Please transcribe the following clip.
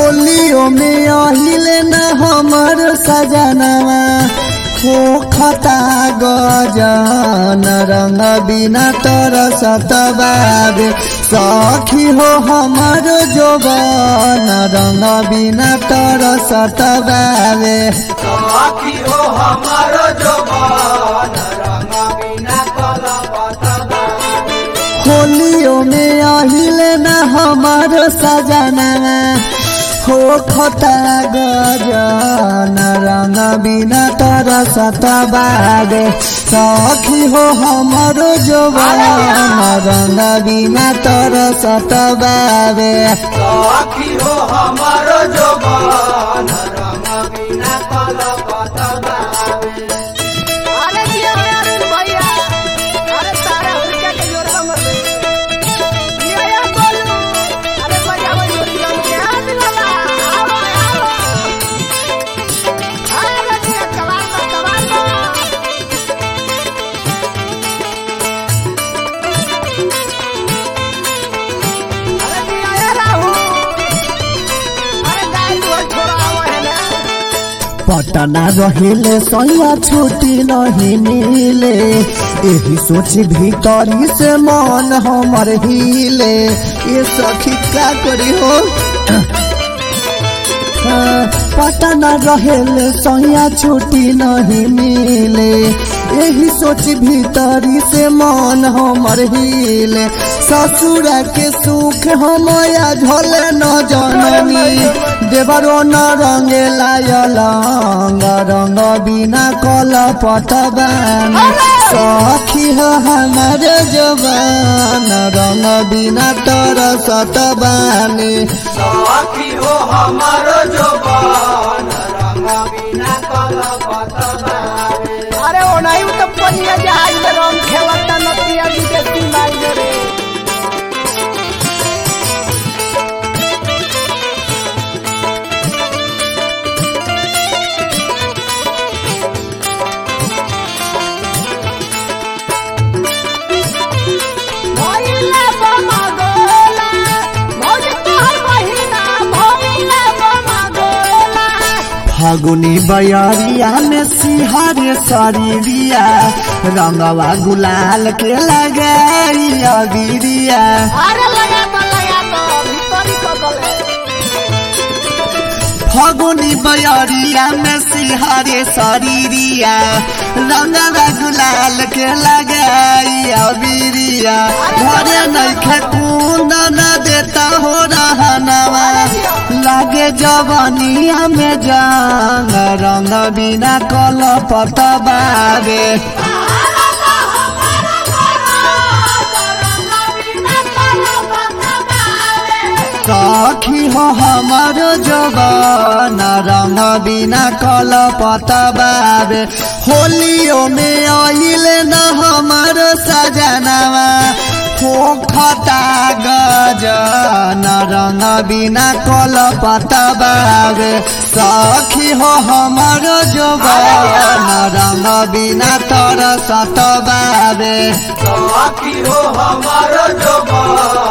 होलियो में अहिले न हमर सजनवा हो खता गजन रंग बिना तर सतबाबे सखी हो हमर जोबन रंग बिना तर सतबाबे सखी हो हमर जोबन रंग बिना तर सतबाबे होलियो में अहिले न हमर सजनवा हो खता गजन रंग बिना तर सतबाबे सखी हो हमर जोबन रंग बिना तर सतबाबे सखी हो हमर जोबन रंग बिना तर सतबाबे अरे दिया यार भैया अरे तारा हुरका के जोर हमर दिया यार बोलू अरे भैया जोरिया में हाथ लगा आओ अरे दिया कमाल अरे दिया यार राहु अरे गाय दुआ छोड़ा आओ है ना पटना रहिले सैया छुट्टी नहीं मिले यही सोच भीतरी से मन हमर हिले ये सखी का करी हो पटना रहेले सैया छुट्टी नहीं मिले यही सोच भीतरी से मन हमर हिले ससुर के सुख हमया झले न जननी देवरो न रंगे लायलंग रंग बिना कल पटबान सखी हो हमर जवान रंग बिना तर सतबानी सखी हो हमर जोबन रंग बिना तर सतबाबे अरे ओ नहीं तो पनिया जहाज में रंग खेलता नतिया विदेशी माल रे भइला बमा गोला मौज तोहर महीना भइला बमा गोला फागुनी बयरिया में सिहारे शरीरिया रंगवा गुलाल के लगाई अबीरिया अरे लगा तो भीतरी कगले फागुनी बयरिया में सिहारे शरीरिया रंगवा गुलाल के लगाई अबीरिया घरे नइखे कुंदन देता हो रहनवा लागे जवनिया में जान रंग बिना कल पटबाबे सखी हो हमर जोबन रंग बिना कल पटबाबे होलियो में अहिले न हमर सजनवा हो खता गजन रंग बिना कल पटबाबे सखी हो हमर जोबन रंग बिना तर सतबाबे सखी हो हमर जोबन